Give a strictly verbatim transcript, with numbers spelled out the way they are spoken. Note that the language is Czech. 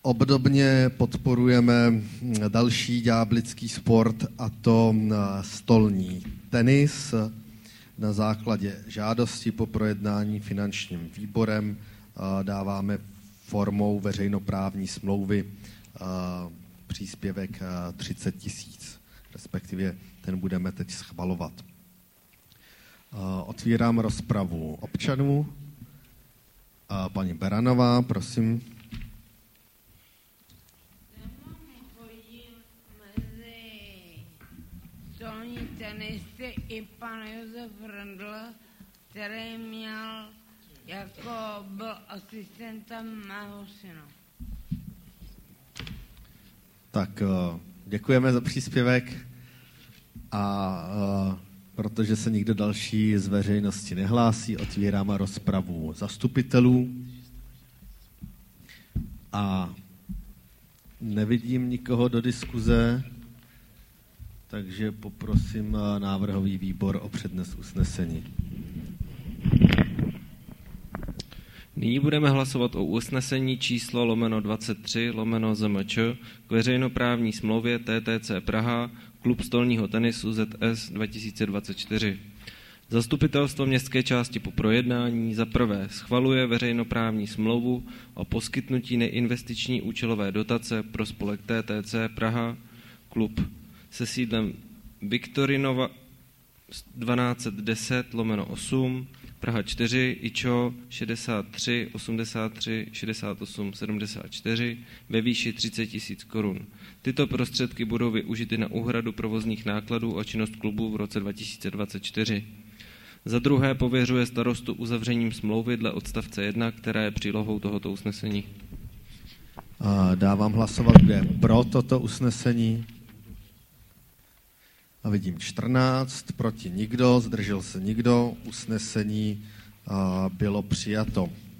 Obdobně podporujeme další ďáblický sport, a to stolní tenis. Na základě žádosti po projednání finančním výborem dáváme formou veřejnoprávní smlouvy příspěvek třicet tisíc, respektive ten budeme teď schvalovat. Otvírám rozpravu občanů. Paní Beranová, prosím. Stolní tenisty i pan Josef Rendl, který měl jako byl asistentem mého syna. Tak děkujeme za příspěvek a protože se nikdo další z veřejnosti nehlásí, otvíráme rozpravu zastupitelů a nevidím nikoho do diskuze, takže poprosím návrhový výbor o přednes usnesení. Nyní budeme hlasovat o usnesení číslo lomeno dvacet tři lomeno Z M Č k veřejnoprávní smlouvě T T C Praha, klub stolního tenisu Z S dva tisíce dvacet čtyři. Zastupitelstvo městské části po projednání za prvé schvaluje veřejnoprávní smlouvu o poskytnutí neinvestiční účelové dotace pro spolek T T C Praha, klub se sídlem Viktorinova dvanáct deset lomeno osm, Praha čtyři, IČO šedesát tři osmdesát tři šedesát osm sedmdesát čtyři ve výši třicet tisíc korun. Tyto prostředky budou využity na úhradu provozních nákladů a činnost klubu v roce dva tisíce dvacet čtyři. Za druhé pověřuje starostu uzavřením smlouvy dle odstavce jedna, která je přílohou tohoto usnesení. Dávám hlasovat, kdo je pro toto usnesení. A vidím čtrnáct, proti nikdo, zdržel se nikdo, usnesení bylo přijato.